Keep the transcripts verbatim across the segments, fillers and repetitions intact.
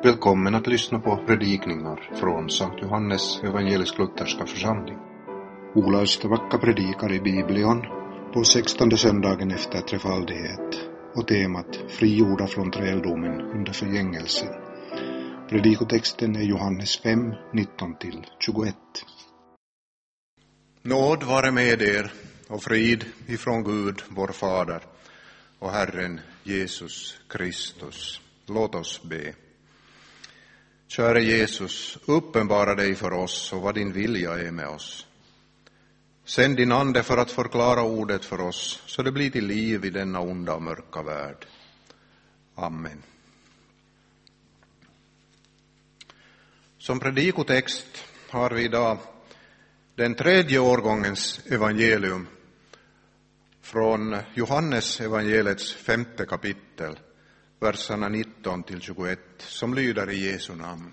Välkommen att lyssna på predikningar från Sankt Johannes evangelisk-lutherska församling. Ola Östervacka predikar i Biblion på sextonde söndagen efter trefaldighet och temat frigjorda från träldomen under förgängelsen. Predikotexten är Johannes fem, nitton till tjugoett. Nåd vare med er och frid ifrån Gud, vår Fader, och Herren Jesus Kristus. Låt oss be. Käre Jesus, uppenbara dig för oss och vad din vilja är med oss. Sänd din ande för att förklara ordet för oss, så det blir till liv i denna onda och mörka värld. Amen. Som predikotext har vi idag den tredje årgångens evangelium från Johannes evangeliets femte kapitel, verserna nitton till tjugoett, som lyder i Jesu namn.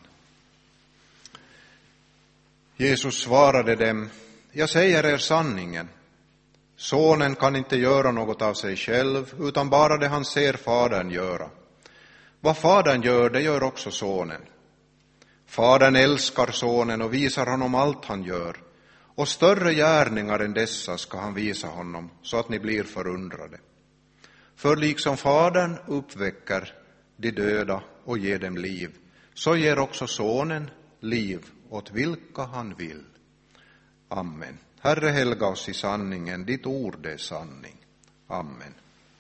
Jesus svarade dem: jag säger er sanningen. Sonen kan inte göra något av sig själv, utan bara det han ser Fadern göra. Vad Fadern gör, det gör också Sonen. Fadern älskar Sonen och visar honom allt han gör, och större gärningar än dessa ska han visa honom, så att ni blir förundrade. För liksom Fadern uppväcker de döda och ger dem liv, så ger också Sonen liv åt vilka han vill. Amen. Herre, helga oss i sanningen, ditt ord är sanning. Amen.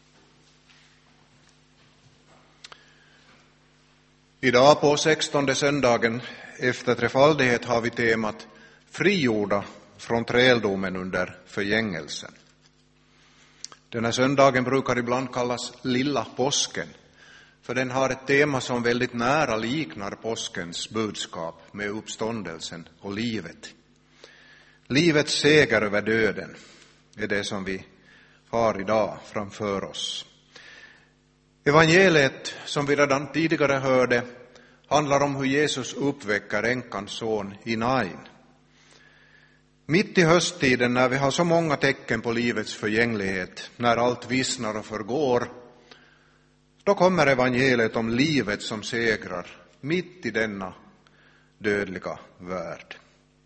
Idag på sextonde söndagen efter trefaldighet har vi temat frigjorda från träldomen under förgängelsen. Den här söndagen brukar ibland kallas lilla påsken, för den har ett tema som väldigt nära liknar påskens budskap med uppståndelsen och livet. Livets seger över döden är det som vi har idag framför oss. Evangeliet, som vi redan tidigare hörde, handlar om hur Jesus uppväcker änkans son i Nain. Mitt i hösttiden, när vi har så många tecken på livets förgänglighet, när allt vissnar och förgår, då kommer evangeliet om livet som segrar mitt i denna dödliga värld.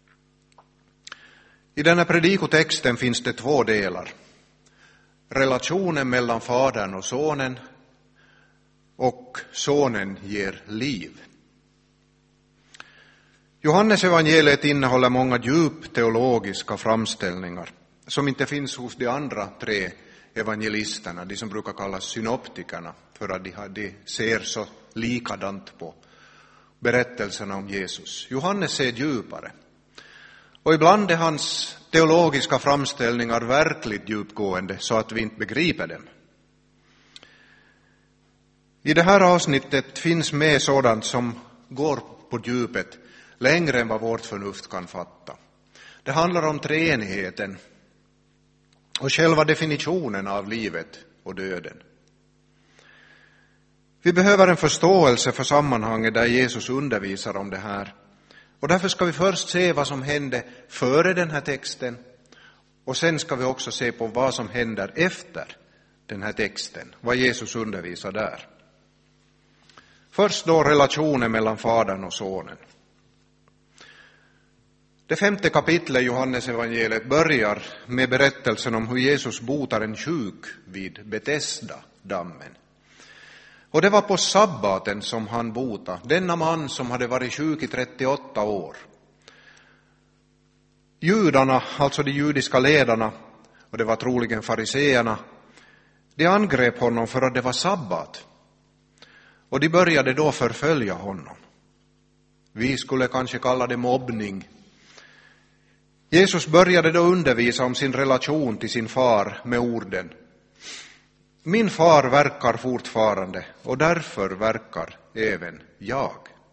I denna predikotexten finns det två delar. Relationen mellan Fadern och Sonen, och Sonen ger liv. Johannes evangeliet innehåller många djup teologiska framställningar som inte finns hos de andra tre evangelisterna, de som brukar kallas synoptikerna, för att de, de ser så likadant på berättelserna om Jesus. Johannes ser djupare, och ibland är hans teologiska framställningar verkligt djupgående så att vi inte begriper dem. I det här avsnittet finns med sådant som går på djupet längre än vad vårt förnuft kan fatta. Det handlar om treenigheten och själva definitionen av livet och döden. Vi behöver en förståelse för sammanhanget där Jesus undervisar om det här. Och därför ska vi först se vad som hände före den här texten, och sen ska vi också se på vad som händer efter den här texten, vad Jesus undervisar där. Först då relationen mellan Fadern och Sonen. Det femte kapitlet i Johannes evangeliet börjar med berättelsen om hur Jesus botar en sjuk vid Betesda-dammen. Och det var på sabbaten som han botade denna man som hade varit sjuk i trettioåtta år. Judarna, alltså de judiska ledarna, och det var troligen fariseerna, de angrep honom för att det var sabbat. Och de började då förfölja honom. Vi skulle kanske kalla det mobbning. Jesus började då undervisa om sin relation till sin far med orden: min far verkar fortfarande, och därför verkar även jag.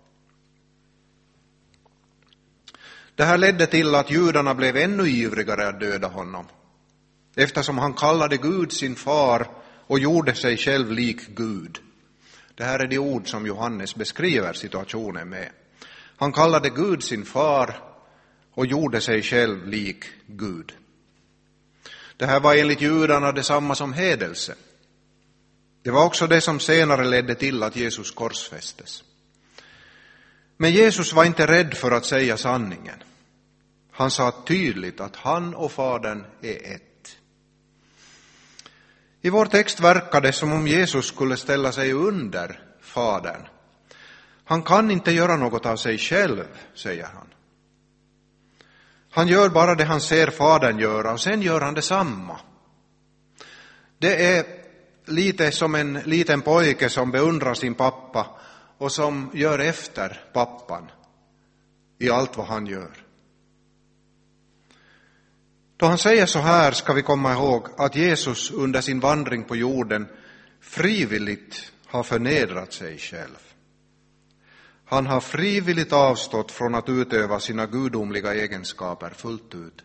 Det här ledde till att judarna blev ännu ivrigare att döda honom, eftersom han kallade Gud sin far och gjorde sig själv lik Gud. Det här är de ord som Johannes beskriver situationen med. Han kallade Gud sin far och gjorde sig själv lik Gud. Det här var enligt judarna detsamma som hedelse. Det var också det som senare ledde till att Jesus korsfästes. Men Jesus var inte rädd för att säga sanningen. Han sa tydligt att han och Fadern är ett. I vår text verkar det som om Jesus skulle ställa sig under Fadern. Han kan inte göra något av sig själv, säger han. Han gör bara det han ser Fadern göra och sen gör han detsamma. Det är lite som en liten pojke som beundrar sin pappa och som gör efter pappan i allt vad han gör. Då han säger så här ska vi komma ihåg att Jesus under sin vandring på jorden frivilligt har förnedrat sig själv. Han har frivilligt avstått från att utöva sina gudomliga egenskaper fullt ut.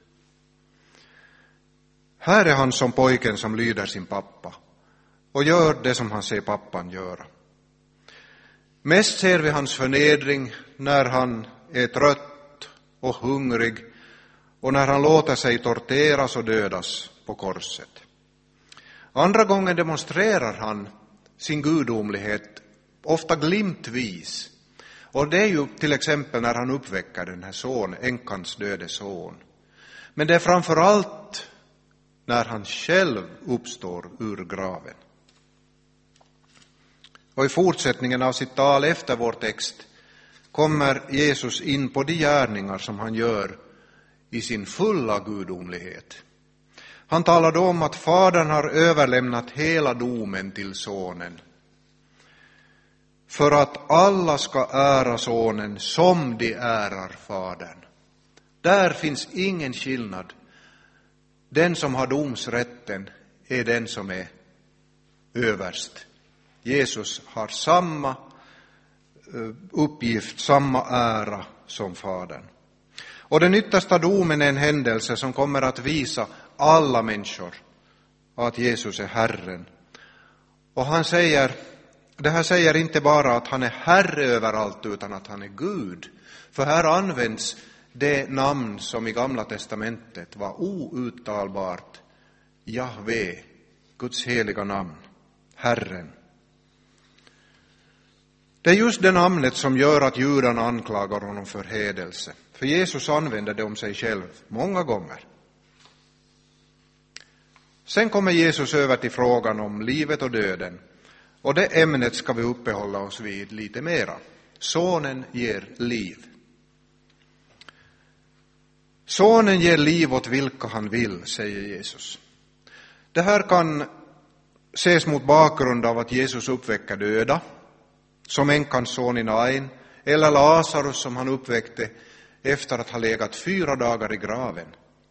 Här är han som pojken som lyder sin pappa och gör det som han ser pappan göra. Mest ser vi hans förnedring när han är trött och hungrig och när han låter sig torteras och dödas på korset. Andra gången demonstrerar han sin gudomlighet, ofta glimtvis. Och det är ju till exempel när han uppväcker den här son, änkans döde son. Men det är framför allt när han själv uppstår ur graven. Och i fortsättningen av sitt tal efter vår text kommer Jesus in på de gärningar som han gör i sin fulla gudomlighet. Han talar då om att Fadern har överlämnat hela domen till sonen, för att alla ska ära sonen som de ärar Fadern. Där finns ingen skillnad. Den som har domsrätten är den som är överst. Jesus har samma uppgift, samma ära som Fadern. Och den yttersta domen är en händelse som kommer att visa alla människor att Jesus är Herren. Och han säger, det här säger inte bara att han är Herre överallt utan att han är Gud. För här används det namn som i Gamla testamentet var outtalbart, Jahve, Guds heliga namn, Herren. Det är just det namnet som gör att judarna anklagar honom för hedelse. För Jesus använder det om sig själv många gånger. Sen kommer Jesus över till frågan om livet och döden. Och det ämnet ska vi uppehålla oss vid lite mera. Sonen ger liv. Sonen ger liv åt vilka han vill, säger Jesus. Det här kan ses mot bakgrund av att Jesus uppväcker döda, som änkans son i Nain, eller Lazarus som han uppväckte efter att ha legat fyra dagar i graven.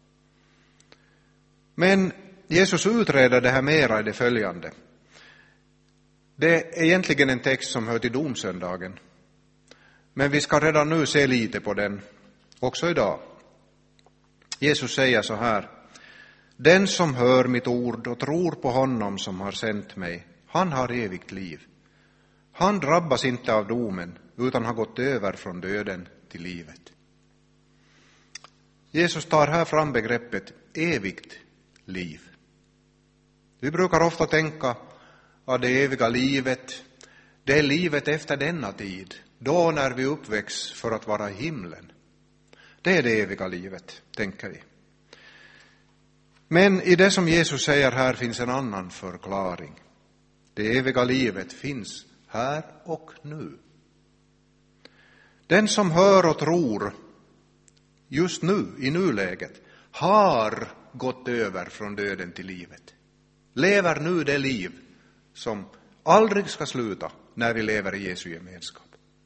Men Jesus utreder det här mera i det följande. Det är egentligen en text som hör till domsöndagen. Men vi ska redan nu se lite på den också idag. Jesus säger så här: den som hör mitt ord och tror på honom som har sänt mig, han har evigt liv. Han drabbas inte av domen utan har gått över från döden till livet. Jesus tar här fram begreppet evigt liv. Vi brukar ofta tänka att det eviga livet, det är livet efter denna tid, då när vi uppväcks för att vara i himlen. Det är det eviga livet, tänker vi. Men i det som Jesus säger här finns en annan förklaring. Det eviga livet finns här och nu. Den som hör och tror just nu, i nuläget, har gått över från döden till livet. Lever nu det liv som aldrig ska sluta när vi lever i Jesu gemenskap.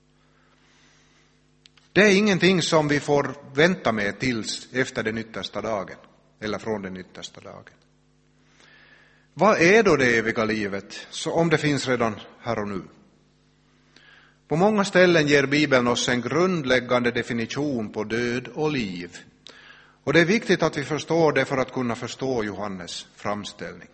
Det är ingenting som vi får vänta med tills efter den yttersta dagen, eller från den yttersta dagen. Vad är då det eviga livet, så om det finns redan här och nu? På många ställen ger Bibeln oss en grundläggande definition på död och liv. Och det är viktigt att vi förstår det för att kunna förstå Johannes framställning.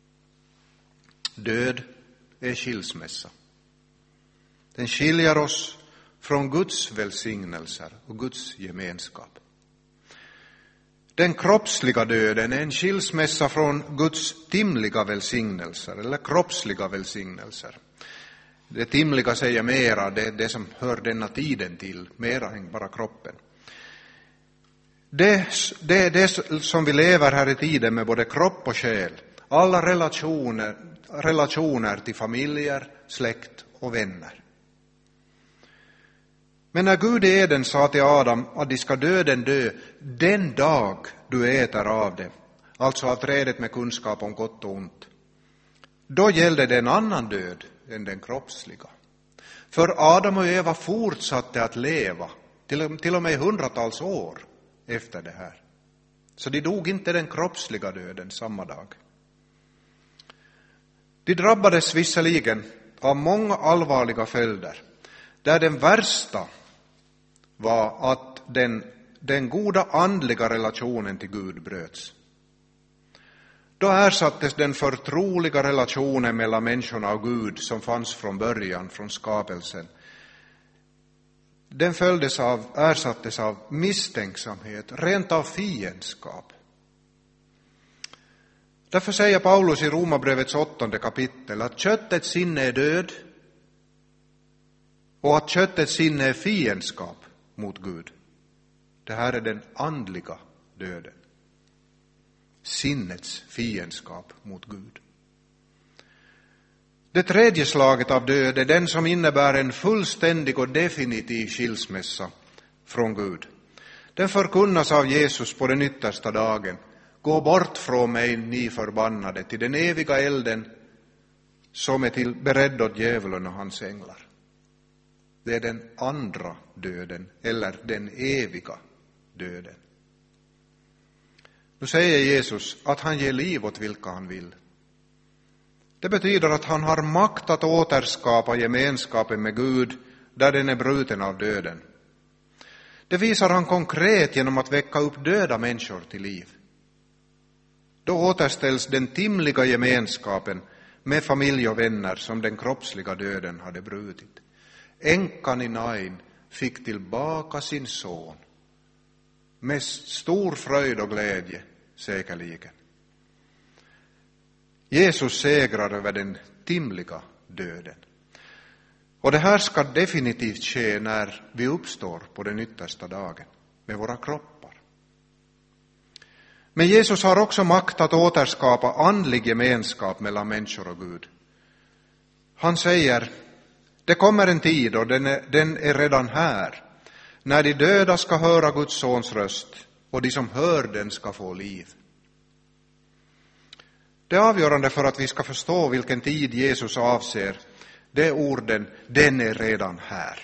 Död är skilsmässa. Den skiljer oss från Guds välsignelser och Guds gemenskap. Den kroppsliga döden är en skilsmässa från Guds timliga välsignelser eller kroppsliga välsignelser. Det timliga säger mera, det är det som hör denna tiden till, mera än bara kroppen. Det, det, det som vi lever här i tiden med både kropp och själ, alla relationer, relationer till familjer, släkt och vänner. Men när Gud i Eden sa till Adam att de ska döden dö den dag du äter av det, alltså av trädet med kunskap om gott och ont, då gällde det en annan död än den kroppsliga. För Adam och Eva fortsatte att leva till, till och med hundratals år efter det här. Så de dog inte den kroppsliga döden samma dag. De drabbades visserligen av många allvarliga följder, där den värsta var att den, den goda andliga relationen till Gud bröts. Då ersattes den förtroliga relationen mellan människorna och Gud som fanns från början, från skapelsen. Den följdes av, ersattes av misstänksamhet, rent av fiendskap. Därför säger Paulus i Romarbrevets åttonde kapitel att köttets sinne är död och att köttets sinne är fiendskap mot Gud. Det här är den andliga döden. Sinnets fiendskap mot Gud. Det tredje slaget av död är den som innebär en fullständig och definitiv skilsmässa från Gud. Den förkunnas av Jesus på den yttersta dagen. Gå bort från mig, ni förbannade, till den eviga elden som är till beredd åt djävulen och hans änglar. Det är den andra döden, eller den eviga döden. Nu säger Jesus att han ger liv åt vilka han vill. Det betyder att han har makt att återskapa gemenskapen med Gud där den är bruten av döden. Det visar han konkret genom att väcka upp döda människor till liv. Då återställs den timliga gemenskapen med familj och vänner som den kroppsliga döden hade brutit. Änkan i Nain fick tillbaka sin son med stor fröjd och glädje, säkerligen. Jesus segrar över den timliga döden. Och det här ska definitivt ske när vi uppstår på den yttersta dagen med våra kroppar. Men Jesus har också makt att återskapa andlig gemenskap mellan människor och Gud. Han säger, det kommer en tid och den är, den är redan här, när de döda ska höra Guds sons röst och de som hör den ska få liv. Det är avgörande för att vi ska förstå vilken tid Jesus avser. Det är orden, den är redan här.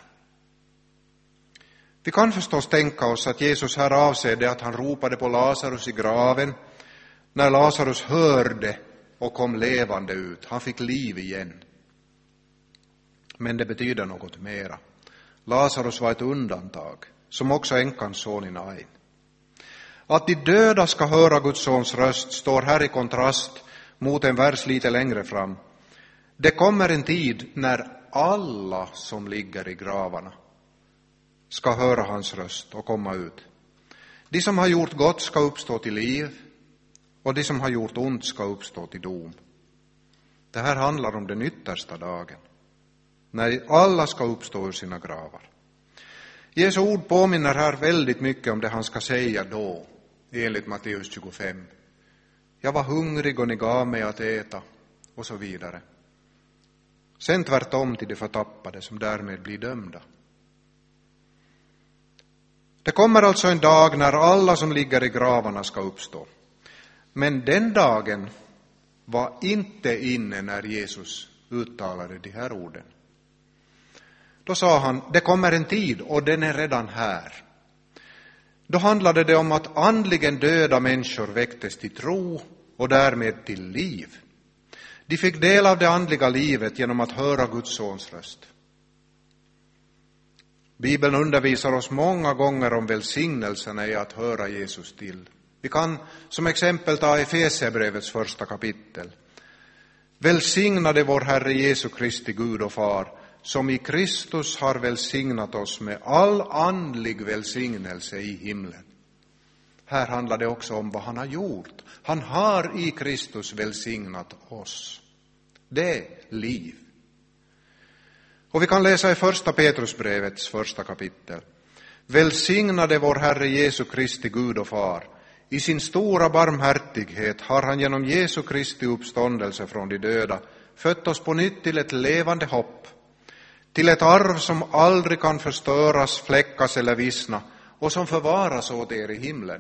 Vi kan förstås tänka oss att Jesus här avser det att han ropade på Lazarus i graven när Lazarus hörde och kom levande ut. Han fick liv igen. Men det betyder något mera. Lazarus var ett undantag, som också änkans son i Nain. Att de döda ska höra Guds sons röst står här i kontrast mot en vers lite längre fram. Det kommer en tid när alla som ligger i gravarna ska höra hans röst och komma ut. De som har gjort gott ska uppstå till liv och de som har gjort ont ska uppstå till dom. Det här handlar om den yttersta dagen, när alla ska uppstå ur sina gravar. Jesu ord påminner här väldigt mycket om det han ska säga då, enligt Matteus tjugofem. Jag var hungrig och ni gav mig att äta, och så vidare. Sen tvärtom till de förtappade som därmed blir dömda. Det kommer alltså en dag när alla som ligger i gravarna ska uppstå. Men den dagen var inte inne när Jesus uttalade de här orden. Då sa han, det kommer en tid och den är redan här. Då handlade det om att andligen döda människor väcktes till tro och därmed till liv. De fick del av det andliga livet genom att höra Guds sons röst. Bibeln undervisar oss många gånger om välsignelserna i att höra Jesus till. Vi kan som exempel ta Efesierbrevets första kapitel. Välsignade vår Herre Jesu Kristi Gud och Far, som i Kristus har välsignat oss med all andlig välsignelse i himlen. Här handlar det också om vad han har gjort. Han har i Kristus välsignat oss. Det är liv. Och vi kan läsa i första Petrusbrevets första kapitel. Välsignade vår Herre Jesu Kristi Gud och Far. I sin stora barmhärtighet har han genom Jesu Kristi uppståndelse från de döda fött oss på nytt till ett levande hopp, till ett arv som aldrig kan förstöras, fläckas eller vissna och som förvaras åt er i himlen.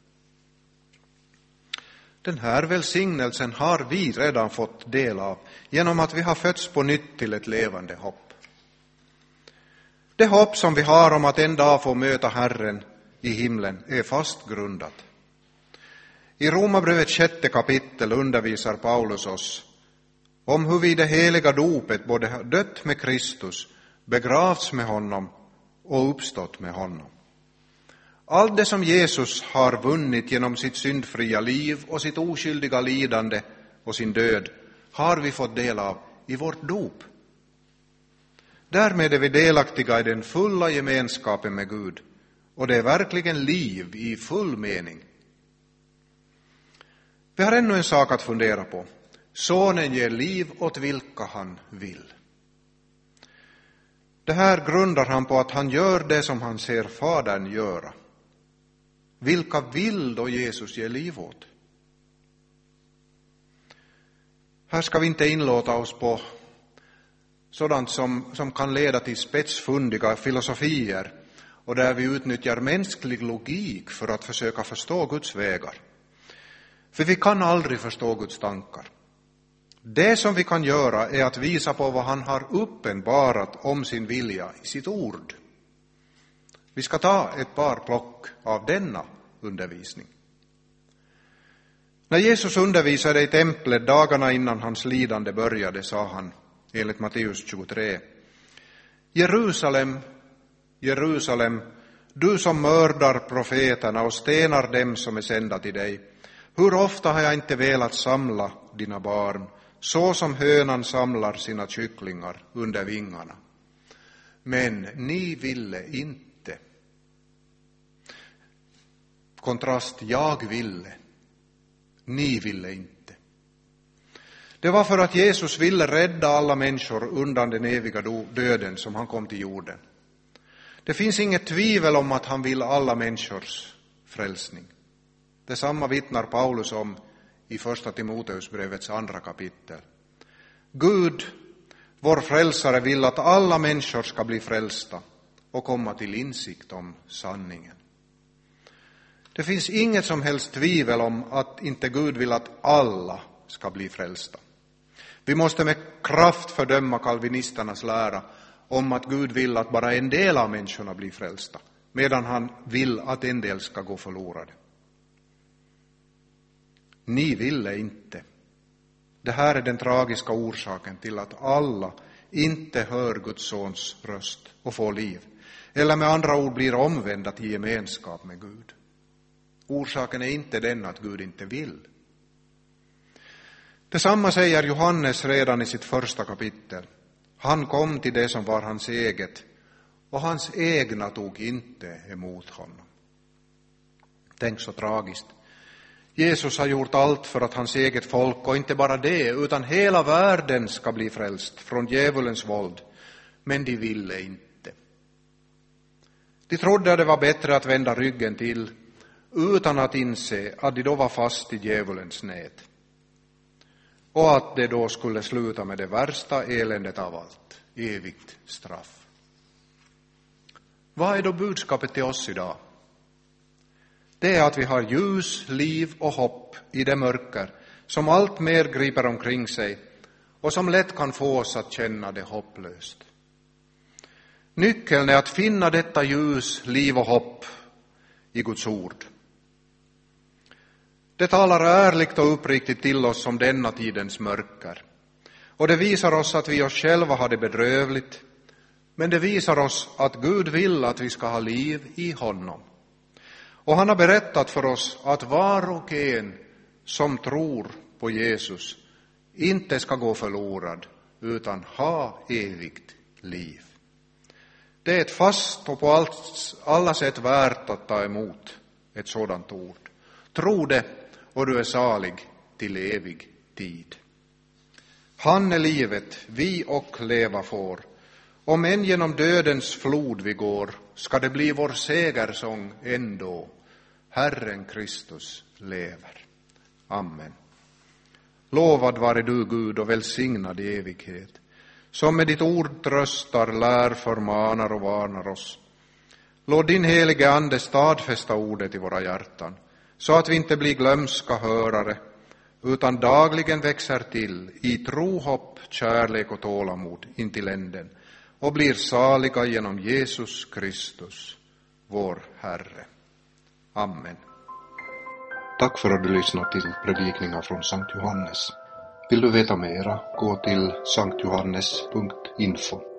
Den här välsignelsen har vi redan fått del av genom att vi har fötts på nytt till ett levande hopp. Det hopp som vi har om att en dag få möta Herren i himlen är fast grundat. I Romarbrevets sjätte kapitel undervisar Paulus oss om hur vi i det heliga dopet både har dött med Kristus, begravts med honom och uppstått med honom. Allt det som Jesus har vunnit genom sitt syndfria liv och sitt oskyldiga lidande och sin död har vi fått del av i vårt dop. Därmed är vi delaktiga i den fulla gemenskapen med Gud, och det är verkligen liv i full mening. Vi har ännu en sak att fundera på. Sonen ger liv åt vilka han vill. Det här grundar han på att han gör det som han ser Fadern göra. Vilka vill då Jesus ge liv åt? Här ska vi inte inlåta oss på sådant som, som kan leda till spetsfundiga filosofier och där vi utnyttjar mänsklig logik för att försöka förstå Guds vägar. För vi kan aldrig förstå Guds tankar. Det som vi kan göra är att visa på vad han har uppenbarat om sin vilja i sitt ord. Vi ska ta ett par plock av denna undervisning. När Jesus undervisade i templet dagarna innan hans lidande började sa han, enligt Matteus tjugotre: Jerusalem, Jerusalem, du som mördar profeterna och stenar dem som är sända till dig. Hur ofta har jag inte velat samla dina barn, så som hönan samlar sina kycklingar under vingarna. Men ni ville inte. Kontrast, jag ville. Ni ville inte. Det var för att Jesus ville rädda alla människor undan den eviga döden som han kom till jorden. Det finns inget tvivel om att han vill alla människors frälsning. Detsamma vittnar Paulus om i första Timoteusbrevets andra kapitel. Gud, vår frälsare, vill att alla människor ska bli frälsta och komma till insikt om sanningen. Det finns inget som helst tvivel om att inte Gud vill att alla ska bli frälsta. Vi måste med kraft fördöma kalvinisternas lära om att Gud vill att bara en del av människorna blir frälsta, medan han vill att en del ska gå förlorade. Ni ville inte. Det här är den tragiska orsaken till att alla inte hör Guds sons röst och får liv, eller med andra ord blir omvända till gemenskap med Gud. Orsaken är inte den att Gud inte vill. Detsamma säger Johannes redan i sitt första kapitel. Han kom till det som var hans eget, och hans egna tog inte emot honom. Tänk så tragiskt. Jesus har gjort allt för att hans eget folk, och inte bara det, utan hela världen ska bli frälst från djävulens våld. Men de ville inte. De trodde att det var bättre att vända ryggen till, utan att inse att de då var fast i djävulens nät. Och att det då skulle sluta med det värsta eländet av allt, evigt straff. Vad är då budskapet till oss idag? Det är att vi har ljus, liv och hopp i det mörker som allt mer griper omkring sig och som lätt kan få oss att känna det hopplöst. Nyckeln är att finna detta ljus, liv och hopp i Guds ord. Det talar ärligt och uppriktigt till oss om denna tidens mörker. Och det visar oss att vi oss själva har det bedrövligt, men det visar oss att Gud vill att vi ska ha liv i honom. Och han har berättat för oss att var och en som tror på Jesus inte ska gå förlorad utan ha evigt liv. Det är ett fast och på allt, alla sätt värt att ta emot ett sådant ord. Tro det och du är salig till evig tid. Han är livet, vi och leva får, Om än genom dödens flod vi går, ska det bli vår segersång ändå. Herren Kristus lever. Amen. Lovad vare du, Gud, och välsignad i evighet, som med ditt ord tröstar, lär, förmanar och varnar oss. Låt din helige ande stadfästa ordet i våra hjärtan, så att vi inte blir glömska hörare, utan dagligen växer till i tro, hopp, kärlek och tålamod intill änden, och blir saliga genom Jesus Kristus, vår Herre. Amen. Tack för att du lyssnat till predikningar från Sankt Johannes. Vill du veta mera, gå till sankt johannes punkt info.